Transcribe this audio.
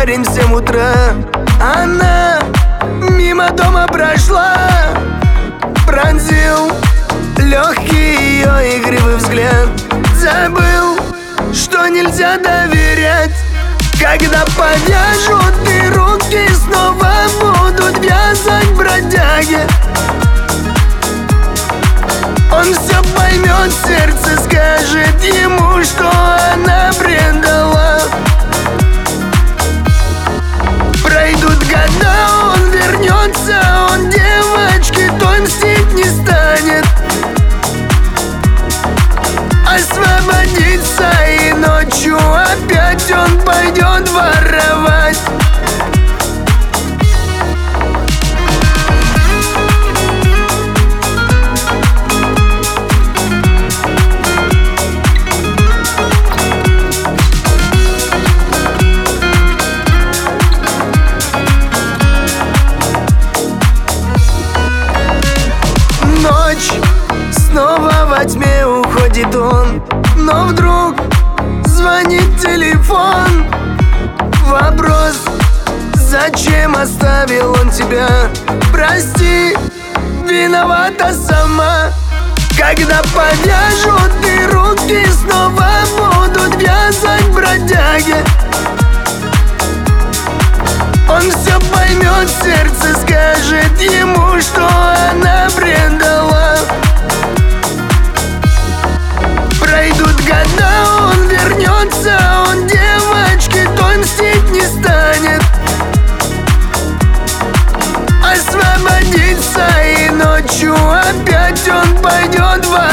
парень в 7 утра. Она мимо дома прошла, пронзил легкий ее игривый взгляд. Забыл, что нельзя доверять. Когда повяжут и руки снова будут вязать бродяги, он все поймет, сердце скажет ему, что она предала. Пройдут года, он вернется, он девочке той мстить не станет. Освободится, и ночью опять он пойдет воровать. Ночь, снова во тьме уходит он, но вдруг звонит телефон. Вопрос: зачем оставил он тебя? Прости, виновата сама. Когда повяжут и руки снова будут вязать бродяги, он все поймет, сердце скажет ему, что она предала. Пройдут года, он вернется, он девочке той мстить не станет. Освободится, и ночью опять он пойдет в